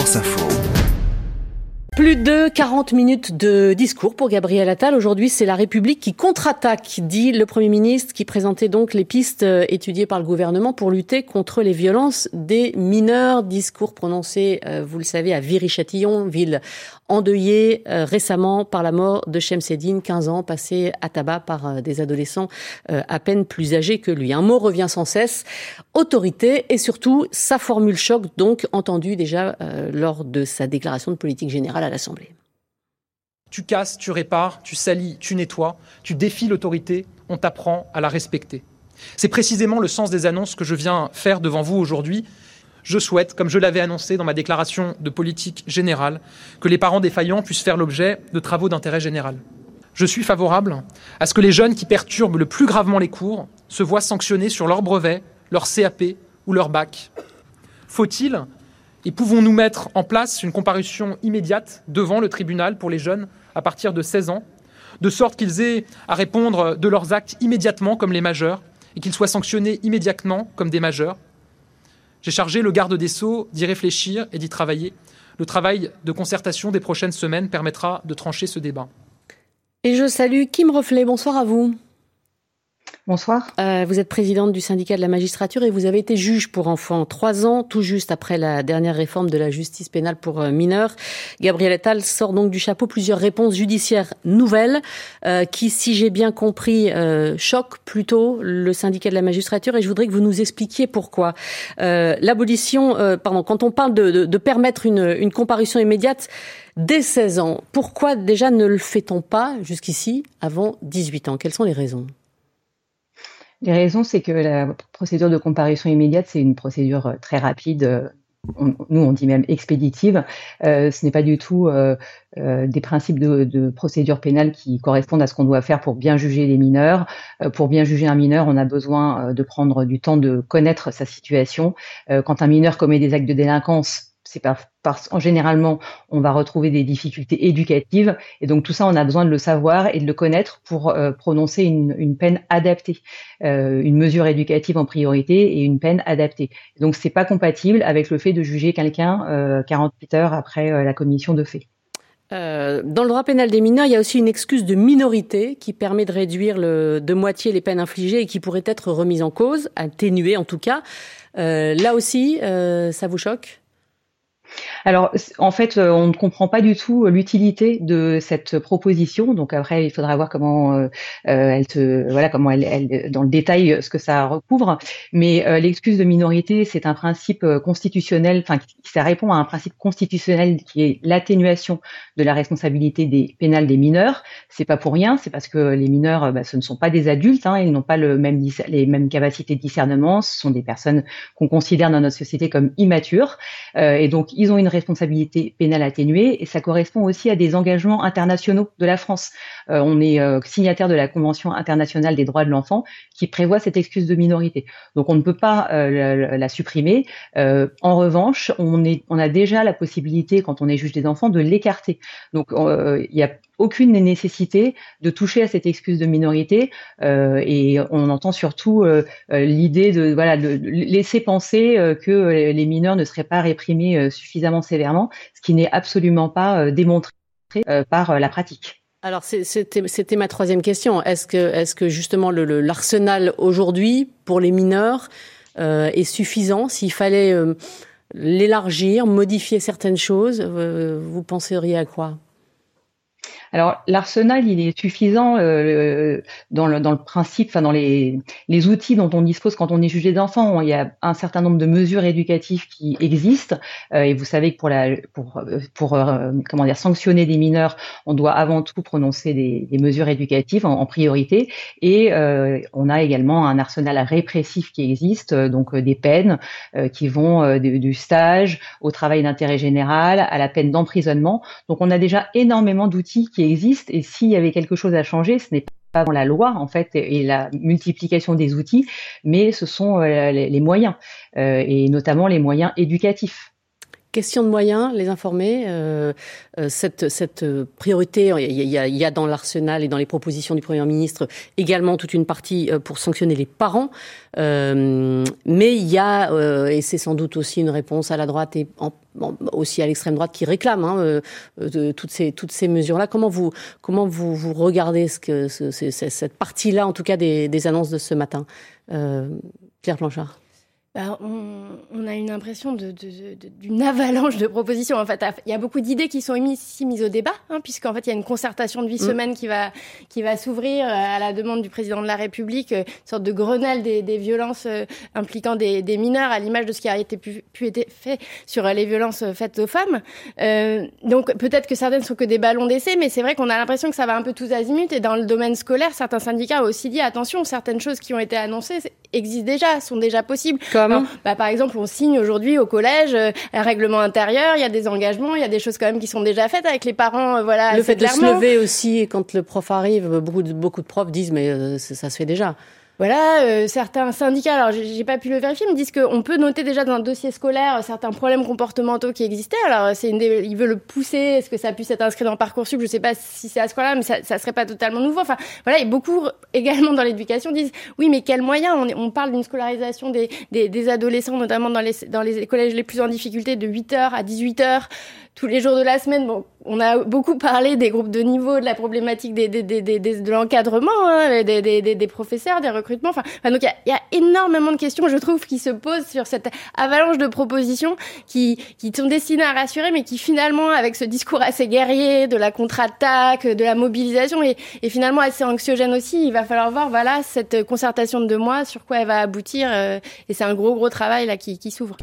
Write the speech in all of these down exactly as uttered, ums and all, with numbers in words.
France Info. Plus de quarante minutes de discours pour Gabriel Attal. Aujourd'hui, c'est la République qui contre-attaque, dit le Premier ministre, qui présentait donc les pistes étudiées par le gouvernement pour lutter contre les violences des mineurs. Discours prononcé, vous le savez, à Viry-Châtillon, ville endeuillée euh, récemment par la mort de Shemseddine, quinze ans, passé à tabac par euh, des adolescents euh, à peine plus âgés que lui. Un mot revient sans cesse, autorité, et surtout sa formule choc, donc entendue déjà euh, lors de sa déclaration de politique générale à l'Assemblée. Tu casses, tu répares, tu salis, tu nettoies, tu défies l'autorité, on t'apprend à la respecter. C'est précisément le sens des annonces que je viens faire devant vous aujourd'hui. Je souhaite, comme je l'avais annoncé dans ma déclaration de politique générale, que les parents défaillants puissent faire l'objet de travaux d'intérêt général. Je suis favorable à ce que les jeunes qui perturbent le plus gravement les cours se voient sanctionnés sur leur brevet, leur C A P ou leur bac. Faut-il et pouvons-nous mettre en place une comparution immédiate devant le tribunal pour les jeunes à partir de seize ans, de sorte qu'ils aient à répondre de leurs actes immédiatement comme les majeurs et qu'ils soient sanctionnés immédiatement comme des majeurs? J'ai chargé le garde des Sceaux d'y réfléchir et d'y travailler. Le travail de concertation des prochaines semaines permettra de trancher ce débat. Et je salue Kim Reflet. Bonsoir à vous. Bonsoir. Euh, vous êtes présidente du syndicat de la magistrature et vous avez été juge pour enfants trois ans, tout juste après la dernière réforme de la justice pénale pour euh, mineurs. Gabriel Attal sort donc du chapeau plusieurs réponses judiciaires nouvelles euh, qui, si j'ai bien compris, euh, choquent plutôt le syndicat de la magistrature, et je voudrais que vous nous expliquiez pourquoi. Euh, l'abolition, euh, pardon, quand on parle de, de, de permettre une, une comparution immédiate dès seize ans, pourquoi déjà ne le fait-on pas jusqu'ici avant dix-huit ans? Quelles sont les raisons? Les raisons, c'est que la procédure de comparution immédiate, c'est une procédure très rapide. On, nous, on dit même expéditive. Euh, ce n'est pas du tout euh, euh, des principes de, de procédure pénale qui correspondent à ce qu'on doit faire pour bien juger les mineurs. Euh, pour bien juger un mineur, on a besoin de prendre du temps de connaître sa situation. Euh, quand un mineur commet des actes de délinquance, c'est pas parce en généralement on va retrouver des difficultés éducatives, et donc tout ça on a besoin de le savoir et de le connaître pour euh, prononcer une, une peine adaptée, euh, une mesure éducative en priorité et une peine adaptée. Donc c'est pas compatible avec le fait de juger quelqu'un euh, quarante-huit heures après euh, la commission de fait. Euh, dans le droit pénal des mineurs, il y a aussi une excuse de minorité qui permet de réduire le, de moitié les peines infligées et qui pourrait être remise en cause, atténuée en tout cas. Euh, là aussi, euh, ça vous choque ? Alors, en fait, on ne comprend pas du tout l'utilité de cette proposition. Donc après, il faudra voir comment euh, elle se, voilà, comment elle, elle, dans le détail, ce que ça recouvre. Mais euh, l'excuse de minorité, c'est un principe constitutionnel, enfin, ça répond à un principe constitutionnel qui est l'atténuation de la responsabilité des pénales des mineurs. C'est pas pour rien, c'est parce que les mineurs, bah, ce ne sont pas des adultes, hein, ils n'ont pas le même, les mêmes capacités de discernement. Ce sont des personnes qu'on considère dans notre société comme immatures, euh, et donc ils ont une responsabilité pénale atténuée, et ça correspond aussi à des engagements internationaux de la France. Euh, on est euh, signataire de la Convention internationale des droits de l'enfant qui prévoit cette excuse de minorité. Donc on ne peut pas euh, la, la supprimer. Euh, en revanche, on, est, on a déjà la possibilité, quand on est juge des enfants, de l'écarter. Donc euh, il n'y a aucune nécessité de toucher à cette excuse de minorité, euh, et on entend surtout euh, l'idée de, voilà, de laisser penser euh, que les mineurs ne seraient pas réprimés euh, suffisamment sévèrement, ce qui n'est absolument pas euh, démontré euh, par euh, la pratique. Alors c'était, c'était ma troisième question. Est-ce que, est-ce que justement le, le, l'arsenal aujourd'hui pour les mineurs euh, est suffisant? S'il fallait euh, l'élargir, modifier certaines choses, euh, vous penseriez à quoi? Alors l'arsenal, il est suffisant euh, dans, le, dans le principe, enfin dans les, les outils dont on dispose quand on est jugé d'enfant. Il y a un certain nombre de mesures éducatives qui existent, euh, et vous savez que pour la pour pour euh, comment dire sanctionner des mineurs, on doit avant tout prononcer des, des mesures éducatives en, en priorité, et euh, on a également un arsenal répressif qui existe, euh, donc euh, des peines euh, qui vont euh, du, du stage au travail d'intérêt général à la peine d'emprisonnement. Donc on a déjà énormément d'outils qui existent, et s'il y avait quelque chose à changer, ce n'est pas dans la loi en fait et la multiplication des outils, mais ce sont euh, les, les moyens, euh, et notamment les moyens éducatifs. question de moyens, les informer. Euh, cette, cette priorité, il y, a, il y a dans l'arsenal et dans les propositions du Premier ministre également toute une partie pour sanctionner les parents. Euh, mais il y a, euh, et c'est sans doute aussi une réponse à la droite et en, en, aussi à l'extrême droite qui réclame hein, euh, de, toutes ces toutes ces mesures-là. Comment vous comment vous vous regardez ce que ce, ce, cette partie-là, en tout cas des, des annonces de ce matin, euh, Claire Blanchard? Bah, on, on a une impression de, de, de, d'une avalanche de propositions. En fait, il y a beaucoup d'idées qui sont ici mises au débat, hein, puisqu'en fait, il y a une concertation de huit mmh. semaines qui va, qui va s'ouvrir à la demande du président de la République, une sorte de Grenelle des, des violences euh, impliquant des, des mineurs, à l'image de ce qui a été pu, pu être fait sur les violences faites aux femmes. Euh, donc, peut-être que certaines sont que des ballons d'essai, mais c'est vrai qu'on a l'impression que ça va un peu tous azimuts. Et dans le domaine scolaire, certains syndicats ont aussi dit, attention, certaines choses qui ont été annoncées existent déjà, sont déjà possibles. Comment ? Bah, par exemple, on signe aujourd'hui au collège euh, un règlement intérieur, il y a des engagements, il y a des choses quand même qui sont déjà faites avec les parents. Euh, voilà, le fait clairement. de se lever aussi, quand le prof arrive, beaucoup de, beaucoup de profs disent mais euh, ça, ça se fait déjà. Voilà, euh, certains syndicats, alors j'ai, j'ai pas pu le vérifier, me disent qu'on peut noter déjà dans un dossier scolaire certains problèmes comportementaux qui existaient. Alors c'est une des, ils veulent le pousser, est-ce que ça puisse être inscrit dans Parcoursup? Je sais pas si c'est à ce point-là, mais ça, ça serait pas totalement nouveau. Enfin voilà, et beaucoup également dans l'éducation disent oui, mais quels moyens? On, on parle d'une scolarisation des, des, des adolescents, notamment dans les dans les collèges les plus en difficulté, de huit heures à dix-huit heures. Tous les jours de la semaine. Bon, on a beaucoup parlé des groupes de niveau, de la problématique des, des, des, des, des de l'encadrement, hein, des, des, des, des professeurs, des recrutements. Enfin, enfin donc il y a, y a énormément de questions, je trouve, qui se posent sur cette avalanche de propositions qui, qui sont destinées à rassurer, mais qui finalement, avec ce discours assez guerrier, de la contre-attaque, de la mobilisation, et, et finalement assez anxiogène aussi, il va falloir voir, voilà, cette concertation de deux mois, sur quoi elle va aboutir, euh, et c'est un gros, gros travail là qui, qui s'ouvre.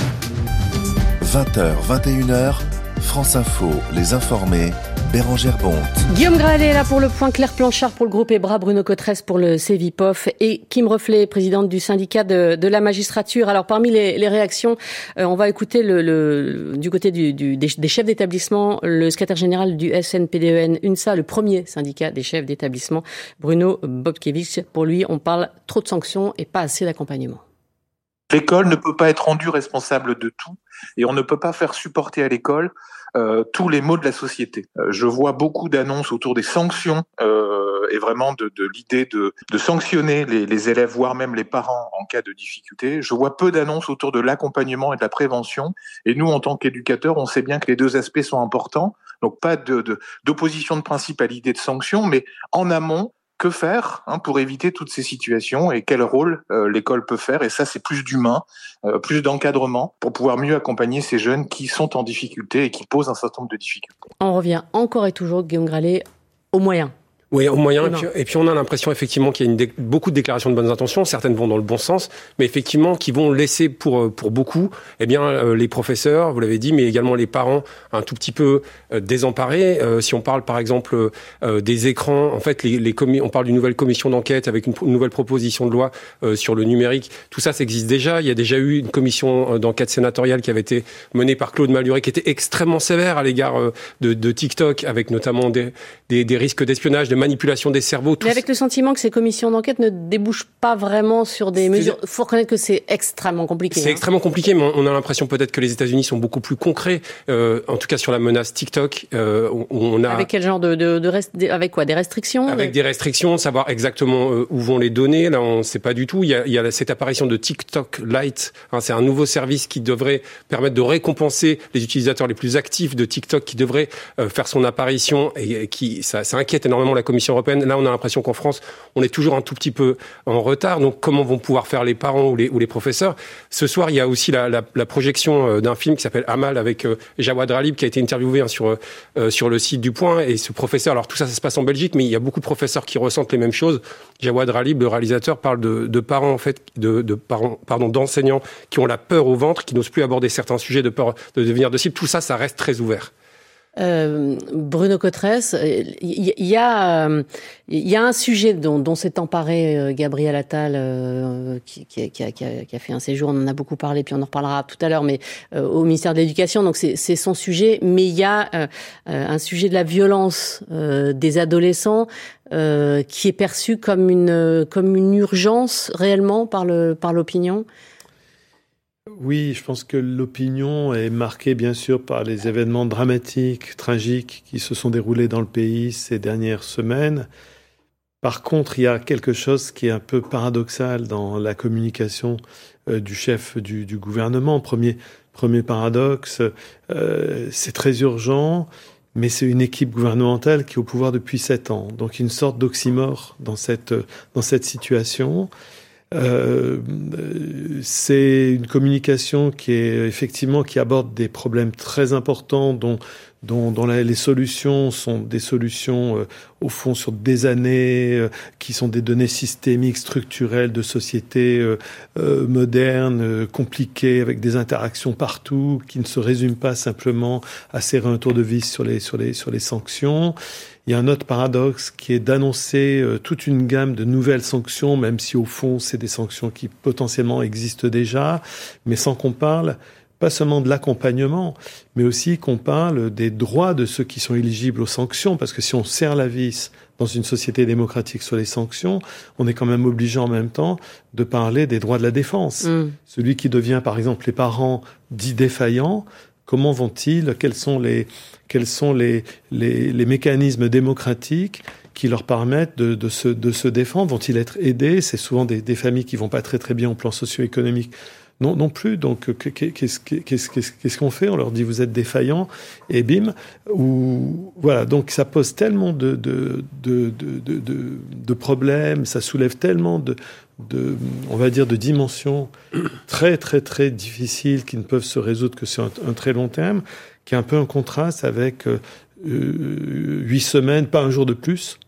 vingt heures, vingt et une heures, France Info, Les Informés, Bérangère Bonte. Guillaume Gralet est là pour le point, Claire Blanchard pour le groupe EBRA, Bruno Cotresse pour le Cevipof et Kim Reflet, présidente du syndicat de, de la magistrature. Alors parmi les, les réactions, euh, on va écouter le, le, du côté du, du, des, des chefs d'établissement, le secrétaire général du S N P D E N UNSA, le premier syndicat des chefs d'établissement, Bruno Bobkiewicz. Pour lui, on parle trop de sanctions et pas assez d'accompagnement. L'école ne peut pas être rendue responsable de tout et on ne peut pas faire supporter à l'école euh, tous les maux de la société. Euh, je vois beaucoup d'annonces autour des sanctions euh, et vraiment de, de l'idée de, de sanctionner les, les élèves, voire même les parents en cas de difficulté. Je vois peu d'annonces autour de l'accompagnement et de la prévention. Et nous, en tant qu'éducateurs, on sait bien que les deux aspects sont importants. Donc pas de, de, d'opposition de principe à l'idée de sanction, mais en amont, que faire hein, pour éviter toutes ces situations et quel rôle euh, l'école peut faire. Et ça, c'est plus d'humain, euh, plus d'encadrement pour pouvoir mieux accompagner ces jeunes qui sont en difficulté et qui posent un certain nombre de difficultés. On revient encore et toujours, Guillaume Gralet, aux moyens. Oui, au moyen. Et puis, et puis on a l'impression effectivement qu'il y a une dé- beaucoup de déclarations de bonnes intentions. Certaines vont dans le bon sens, mais effectivement qui vont laisser pour pour beaucoup, eh bien euh, les professeurs, vous l'avez dit, mais également les parents un tout petit peu euh, désemparés. Euh, si on parle par exemple euh, des écrans, en fait, les, les commis- on parle d'une nouvelle commission d'enquête avec une, une nouvelle proposition de loi euh, sur le numérique. Tout ça, ça existe déjà. Il y a déjà eu une commission d'enquête sénatoriale qui avait été menée par Claude Malhuret, qui était extrêmement sévère à l'égard euh, de, de TikTok, avec notamment des, des, des risques d'espionnage, de manipulation des cerveaux. Mais avec le sentiment que ces commissions d'enquête ne débouchent pas vraiment sur des mesures. Il faut reconnaître que c'est extrêmement compliqué. C'est hein. extrêmement compliqué, mais on a l'impression peut-être que les États-Unis sont beaucoup plus concrets, euh, en tout cas sur la menace TikTok. Euh, on a avec quel genre de, de, de rest... avec quoi, des restrictions? Avec des restrictions, savoir exactement euh, où vont les données. Là, on ne sait pas du tout. Il y a, il y a cette apparition de TikTok Lite. Hein, c'est un nouveau service qui devrait permettre de récompenser les utilisateurs les plus actifs de TikTok, qui devrait euh, faire son apparition et, et qui ça, ça inquiète énormément la Commission européenne. Là, on a l'impression qu'en France, on est toujours un tout petit peu en retard. Donc, comment vont pouvoir faire les parents ou les, ou les professeurs? Ce soir, il y a aussi la, la, la projection d'un film qui s'appelle Amal avec euh, Jawad Ralib, qui a été interviewé hein, sur euh, sur le site du Point. Et ce professeur, alors tout ça, ça se passe en Belgique, mais il y a beaucoup de professeurs qui ressentent les mêmes choses. Jawad Ralib, le réalisateur, parle de, de parents en fait, de, de parents, pardon, d'enseignants qui ont la peur au ventre, qui n'osent plus aborder certains sujets de peur de devenir de cible. Tout ça, ça reste très ouvert. Euh, Bruno Cotresse, il y, y a il euh, y a un sujet dont, dont s'est emparé euh, Gabriel Attal, euh, qui, qui, qui, a, qui, a, qui a fait un séjour. On en a beaucoup parlé, puis on en reparlera tout à l'heure, mais euh, au ministère de l'Éducation. Donc c'est, c'est son sujet. Mais il y a euh, un sujet de la violence euh, des adolescents euh, qui est perçu comme une comme une urgence réellement par le par l'opinion. Oui, je pense que l'opinion est marquée bien sûr par les événements dramatiques, tragiques qui se sont déroulés dans le pays ces dernières semaines. Par contre, il y a quelque chose qui est un peu paradoxal dans la communication euh, du chef du, du gouvernement. Premier, premier paradoxe, euh, c'est très urgent, mais c'est une équipe gouvernementale qui est au pouvoir depuis sept ans. Donc une sorte d'oxymore dans cette, dans cette situation. Euh, c'est une communication qui est effectivement qui aborde des problèmes très importants dont dont, dont la, les solutions sont des solutions euh, au fond sur des années euh, qui sont des données systémiques structurelles de sociétés euh, euh, modernes euh, compliquées avec des interactions partout qui ne se résument pas simplement à serrer un tour de vis sur les sur les sur les sanctions. Il y a un autre paradoxe qui est d'annoncer euh, toute une gamme de nouvelles sanctions, même si au fond c'est des sanctions qui potentiellement existent déjà, mais sans qu'on parle pas seulement de l'accompagnement, mais aussi qu'on parle des droits de ceux qui sont éligibles aux sanctions, parce que si on serre la vis dans une société démocratique sur les sanctions, on est quand même obligé en même temps de parler des droits de la défense. Mmh. Celui qui devient, par exemple, les parents dits défaillants, comment vont-ils, quels sont les, quels sont les, les, les mécanismes démocratiques qui leur permettent de, de, se, de se défendre? Vont-ils être aidés? C'est souvent des, des familles qui vont pas très très bien au plan socio-économique. Non, non plus. Donc, qu'est-ce, qu'est-ce, qu'est-ce qu'on fait? On leur dit vous êtes défaillants et bim. Ou voilà. Donc, ça pose tellement de de de de de, de, de problèmes, ça soulève tellement de de on va dire de dimensions très très très difficiles qui ne peuvent se résoudre que sur un, un très long terme, qui est un peu un contraste avec euh, huit semaines, pas un jour de plus.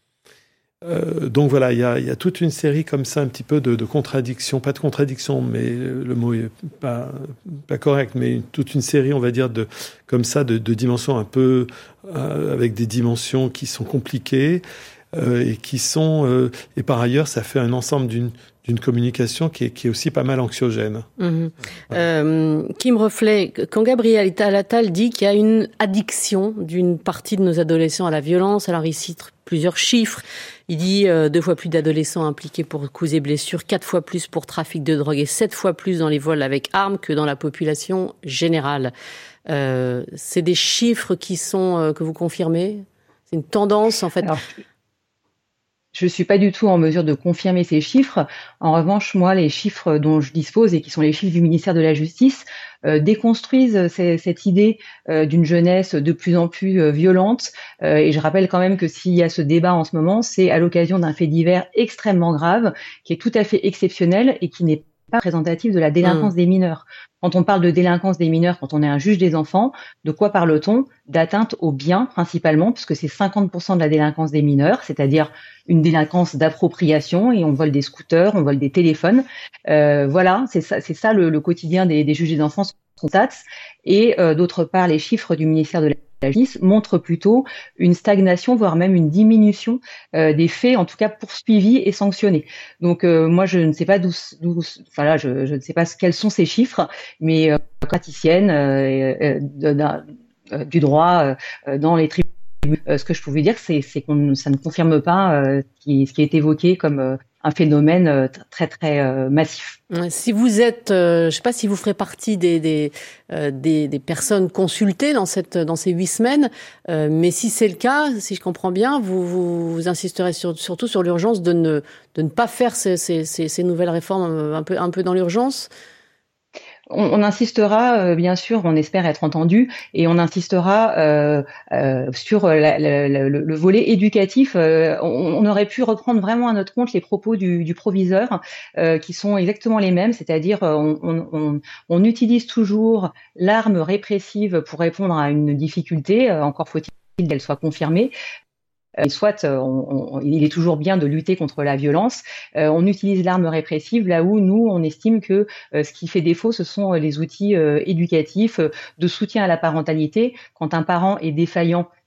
Euh, donc voilà, il y a, y a toute une série comme ça, un petit peu de, de contradictions, pas de contradictions, mais le mot est pas, pas correct, mais toute une série, on va dire, de comme ça, de, de dimensions un peu euh, avec des dimensions qui sont compliquées euh, et qui sont euh, et par ailleurs, ça fait un ensemble d'une d'une communication qui est, qui est aussi pas mal anxiogène. Mmh. Euh, Kim Reflet, quand Gabriel Attal dit qu'il y a une addiction d'une partie de nos adolescents à la violence, alors il cite plusieurs chiffres. Il dit euh, deux fois plus d'adolescents impliqués pour coups et blessures, quatre fois plus pour trafic de drogue et sept fois plus dans les vols avec armes que dans la population générale. Euh, c'est des chiffres qui sont euh, que vous confirmez? C'est une tendance en fait. Alors... Je suis pas du tout en mesure de confirmer ces chiffres. En revanche, moi, les chiffres dont je dispose et qui sont les chiffres du ministère de la Justice euh, déconstruisent ces, cette idée euh, d'une jeunesse de plus en plus euh, violente. Euh, et je rappelle quand même que s'il y a ce débat en ce moment, c'est à l'occasion d'un fait divers extrêmement grave, qui est tout à fait exceptionnel et qui n'est pas représentatif de la délinquance mmh. des mineurs. Quand on parle de délinquance des mineurs, quand on est un juge des enfants, de quoi parle-t-on? D'atteinte aux biens principalement, puisque c'est cinquante pour cent de la délinquance des mineurs, c'est-à-dire une délinquance d'appropriation, et on vole des scooters, on vole des téléphones. Euh, voilà, c'est ça, c'est ça le, le quotidien des, des juges des enfants sont T A T S. Et euh, d'autre part, les chiffres du ministère de la La justice montre plutôt une stagnation, voire même une diminution euh, des faits, en tout cas poursuivis et sanctionnés. Donc euh, moi, je ne sais pas d'où, d'où enfin là, je, je ne sais pas quels sont ces chiffres, mais euh, praticienne euh, euh, de, de, euh, du droit euh, dans les tribunaux, euh, ce que je pouvais dire, c'est, c'est qu'on ça ne confirme pas euh, ce, qui, ce qui est évoqué comme euh, un phénomène euh, très très euh, massif. Si vous êtes, euh, je ne sais pas si vous ferez partie des des, euh, des des personnes consultées dans cette dans ces huit semaines, euh, mais si c'est le cas, si je comprends bien, vous vous, vous insisterez sur, surtout sur l'urgence de ne de ne pas faire ces ces, ces, ces nouvelles réformes un peu un peu dans l'urgence. On, on insistera, euh, bien sûr, on espère être entendu, et on insistera euh, euh, sur la, la, la, le, le volet éducatif. Euh, on, on aurait pu reprendre vraiment à notre compte les propos du, du proviseur, euh, qui sont exactement les mêmes, c'est-à-dire on, on, on, on utilise toujours l'arme répressive pour répondre à une difficulté, euh, encore faut-il qu'elle soit confirmée. Euh, soit on, on, il est toujours bien de lutter contre la violence, euh, on utilise l'arme répressive là où nous on estime que euh, ce qui fait défaut ce sont les outils euh, éducatifs, euh, de soutien à la parentalité. Quand un parent est défaillant,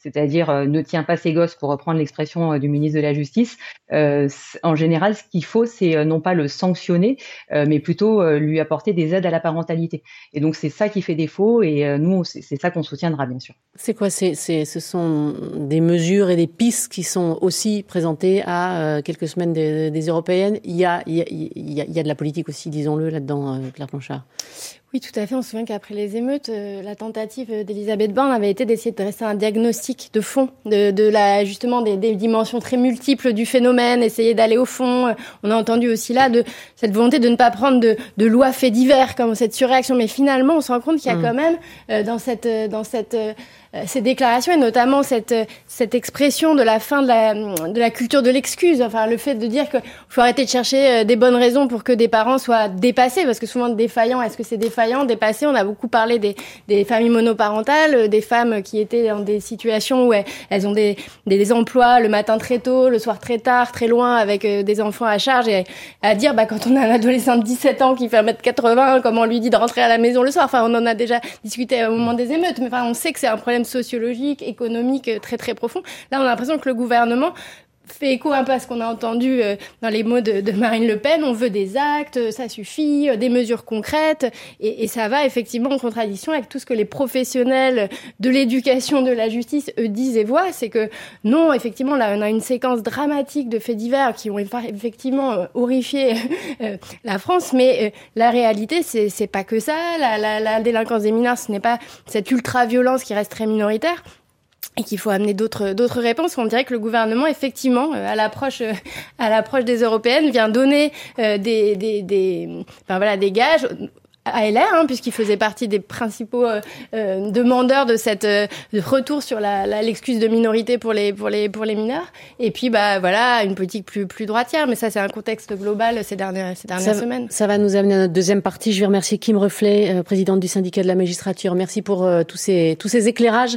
c'est-à-dire euh, ne tient pas ses gosses, pour reprendre l'expression euh, du ministre de la Justice, euh, en général, ce qu'il faut, c'est euh, non pas le sanctionner, euh, mais plutôt euh, lui apporter des aides à la parentalité. Et donc, c'est ça qui fait défaut, et euh, nous, c'est, c'est ça qu'on soutiendra, bien sûr. C'est quoi c'est, c'est, ce sont des mesures et des pistes qui sont aussi présentées à euh, quelques semaines des, des européennes. Il y a, il y a, il y a, il y a de la politique aussi, disons-le, là-dedans, euh, Claire Blanchard. Oui, tout à fait. On se souvient qu'après les émeutes, euh, la tentative d'Elisabeth Borne avait été d'essayer de dresser un diagnostic de fond de, de la, justement des, des dimensions très multiples du phénomène, essayer d'aller au fond. On a entendu aussi là de cette volonté de ne pas prendre de, de lois faits divers comme cette surréaction. Mais finalement, on se rend compte qu'il y a mmh. quand même euh, dans cette, dans cette euh, ces déclarations et notamment cette cette expression de la fin de la de la culture de l'excuse, enfin le fait de dire que faut arrêter de chercher des bonnes raisons pour que des parents soient dépassés, parce que souvent défaillants, est-ce que c'est défaillant, dépassé? On a beaucoup parlé des des familles monoparentales, des femmes qui étaient dans des situations où elles, elles ont des des emplois le matin très tôt, le soir très tard, très loin, avec des enfants à charge, et à dire bah quand on a un adolescent de dix-sept ans qui fait un mètre quatre-vingts, comment on lui dit de rentrer à la maison le soir? Enfin, on en a déjà discuté au moment des émeutes, mais enfin on sait que c'est un problème sociologique, économique très très profond. Là, on a l'impression que le gouvernement fait écho un peu à ce qu'on a entendu euh, dans les mots de, de Marine Le Pen. On veut des actes, ça suffit, euh, des mesures concrètes, et, et ça va effectivement en contradiction avec tout ce que les professionnels de l'éducation, de la justice, eux disent et voient. C'est que non, effectivement, là, on a une séquence dramatique de faits divers qui ont effectivement euh, horrifié euh, la France, mais euh, la réalité, c'est, c'est pas que ça. La, la, la délinquance des mineurs, ce n'est pas cette ultra-violence qui reste très minoritaire. Et qu'il faut amener d'autres d'autres réponses. On dirait que le gouvernement, effectivement, à l'approche euh, à l'approche des européennes, vient donner euh, des des des enfin voilà des gages à L R, hein, puisqu'il faisait partie des principaux euh, euh, demandeurs de cette euh, de retour sur la, la l'excuse de minorité pour les pour les pour les mineurs. Et puis bah voilà, une politique plus plus droitière, mais ça c'est un contexte global ces dernières ces dernières ça, semaines. Ça va nous amener à notre deuxième partie. Je vais remercier Kim Reflet, euh, présidente du syndicat de la magistrature. Merci pour euh, tous ces tous ces éclairages.